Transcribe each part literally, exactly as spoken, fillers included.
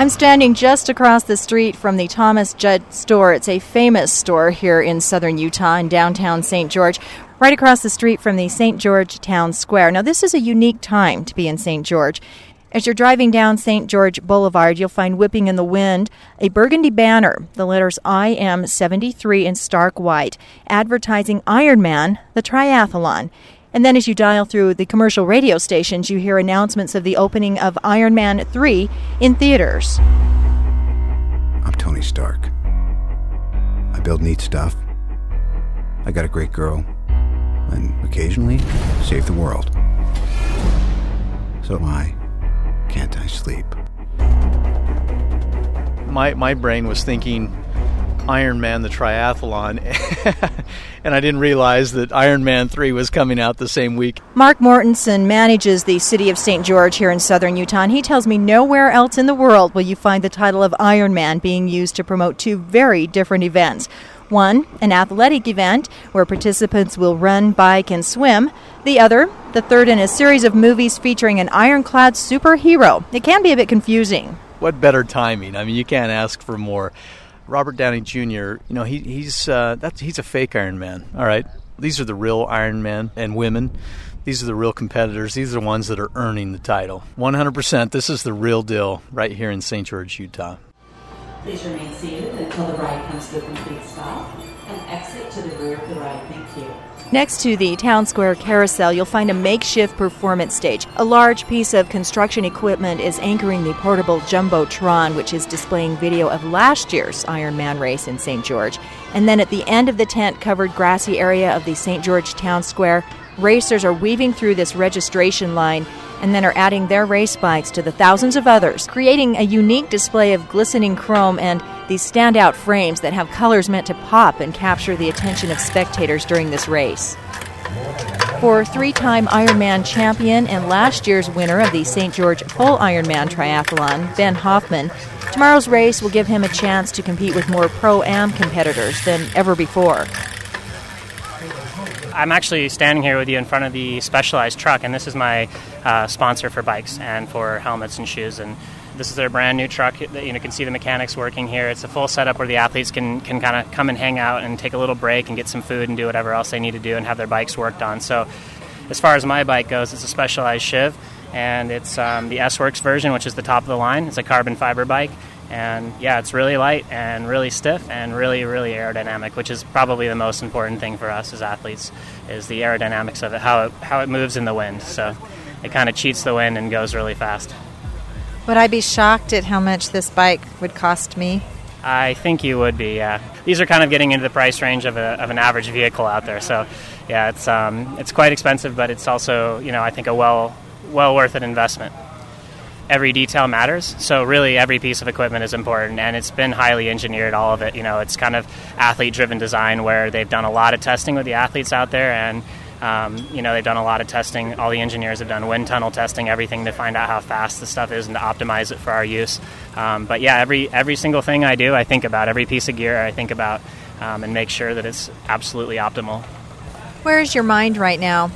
I'm standing just across the street from the Thomas Judd store. It's a famous store here in southern Utah in downtown Saint George, right across the street from the Saint George Town Square. Now, this is a unique time to be in Saint George. As you're driving down Saint George Boulevard, you'll find whipping in the wind a burgundy banner, the letters I M seventy-three in stark white, advertising Ironman, the triathlon. And then as you dial through the commercial radio stations, you hear announcements of the opening of Ironman three in theaters. I'm Tony Stark. I build neat stuff. I got a great girl. And occasionally, save the world. So why can't I sleep? My my brain was thinking Ironman the triathlon, and I didn't realize that Ironman three was coming out the same week. Mark Mortensen manages the city of Saint George here in southern Utah, and he tells me nowhere else in the world will you find the title of Ironman being used to promote two very different events. One, an athletic event where participants will run, bike, and swim. The other, the third in a series of movies featuring an ironclad superhero. It can be a bit confusing. What better timing? I mean, you can't ask for more. Robert Downey Junior, you know, he, he's uh, that's he's a fake Iron Man, all right? These are the real Iron Men and women. These are the real competitors. These are the ones that are earning the title. one hundred percent, this is the real deal right here in Saint George, Utah. Please remain seated until the ride comes to a complete stop and exit to the rear of the ride. Thank you. Next to the Town Square Carousel, you'll find a makeshift performance stage. A large piece of construction equipment is anchoring the portable Jumbotron, which is displaying video of last year's Ironman race in Saint George. And then at the end of the tent-covered grassy area of the Saint George Town Square, racers are weaving through this registration line and then are adding their race bikes to the thousands of others, creating a unique display of glistening chrome and these standout frames that have colors meant to pop and capture the attention of spectators during this race. For three-time Ironman champion and last year's winner of the Saint George Full Ironman Triathlon, Ben Hoffman, tomorrow's race will give him a chance to compete with more Pro-Am competitors than ever before. I'm actually standing here with you in front of the Specialized truck, and this is my uh, sponsor for bikes and for helmets and shoes. And this is their brand new truck. You know, you can see the mechanics working here. It's a full setup where the athletes can, can kind of come and hang out and take a little break and get some food and do whatever else they need to do and have their bikes worked on. So as far as my bike goes, it's a Specialized Shiv, and it's um, the S-Works version, which is the top of the line. It's a carbon fiber bike. And yeah, it's really light and really stiff and really, really aerodynamic, which is probably the most important thing for us as athletes, is the aerodynamics of it, how it, how it moves in the wind. So it kind of cheats the wind and goes really fast. Would I be shocked at how much this bike would cost me? I think you would be, yeah. These are kind of getting into the price range of, a, of an average vehicle out there. So yeah, it's um, it's quite expensive, but it's also, you know, I think a well well worth an investment. Every detail matters, so really every piece of equipment is important, and it's been highly engineered, all of it. You know, it's kind of athlete-driven design where they've done a lot of testing with the athletes out there, and um, you know, they've done a lot of testing. All the engineers have done wind tunnel testing, everything to find out how fast the stuff is and to optimize it for our use. Um, but yeah, every every single thing I do, I think about. Every piece of gear I think about um, and make sure that it's absolutely optimal. Where is your mind right now?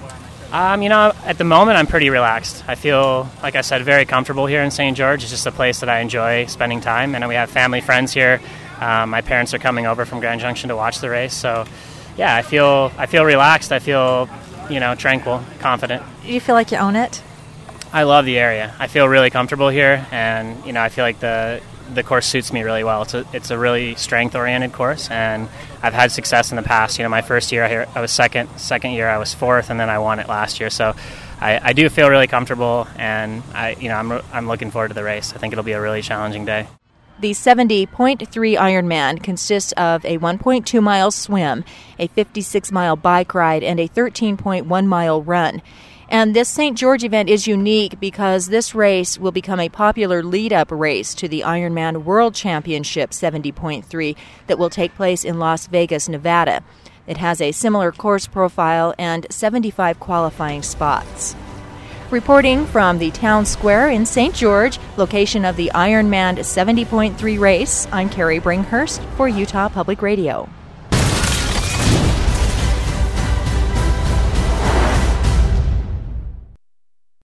Um, you know, at the moment, I'm pretty relaxed. I feel, like I said, very comfortable here in Saint George. It's just a place that I enjoy spending time. And we have family, friends here. Um, my parents are coming over from Grand Junction to watch the race. So, yeah, I feel I feel relaxed. I feel, you know, tranquil, confident. Do you feel like you own it? I love the area. I feel really comfortable here. And, you know, I feel like the the course suits me really well. It's a, it's a really strength-oriented course, and I've had success in the past. You know, my first year here, I was second. Second year, I was fourth, and then I won it last year. So I, I do feel really comfortable, and I, you know, I'm I'm looking forward to the race. I think it'll be a really challenging day. The seventy point three Ironman consists of a one point two mile swim, a fifty-six mile bike ride, and a thirteen point one mile run. And this Saint George event is unique because this race will become a popular lead-up race to the Ironman World Championship seventy point three that will take place in Las Vegas, Nevada. It has a similar course profile and seventy-five qualifying spots. Reporting from the Town Square in Saint George, location of the Ironman seventy point three race, I'm Carrie Bringhurst for Utah Public Radio.